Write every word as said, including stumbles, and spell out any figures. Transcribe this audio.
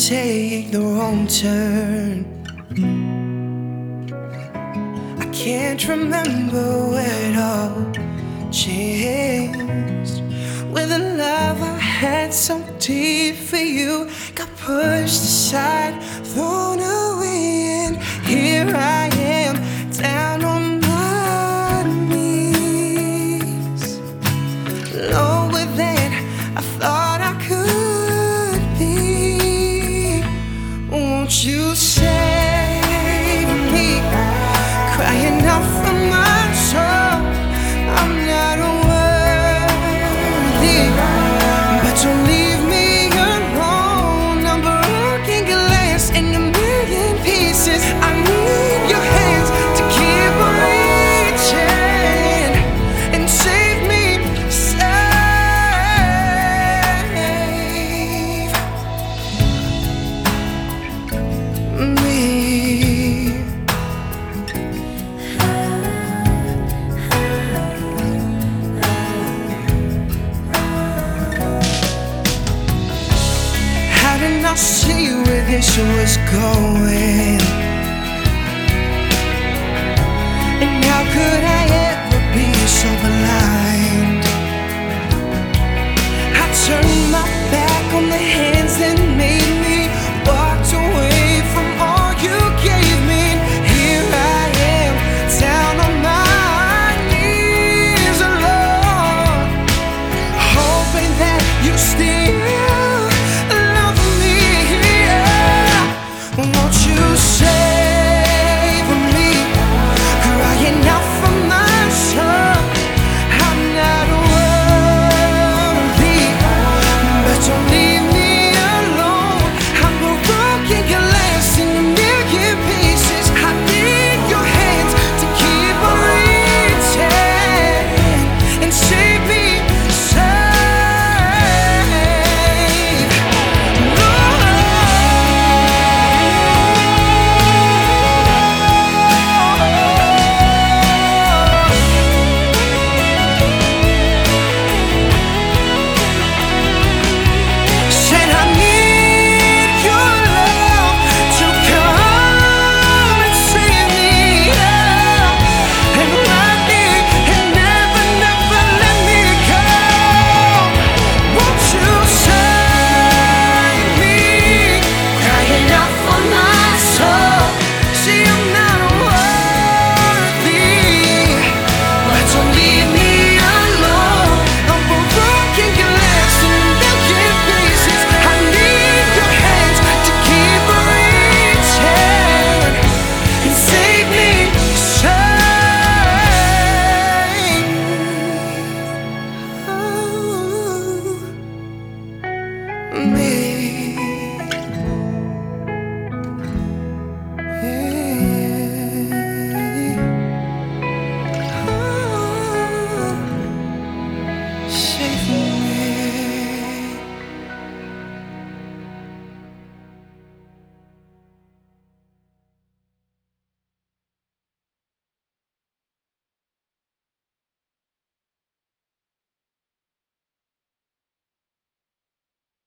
take the wrong turn? I can't remember where it all changed. When the love I had so deep for you got pushed aside, thrown away, and here I am down on my knees, lower than I thought I could be. Won't you save me, crying out for my soul? I'm not worthy, but don't leave me alone. I'm broken glass in a million pieces. I need your hands to keep on reaching and save me, save me. How did I see where this was going? And how could I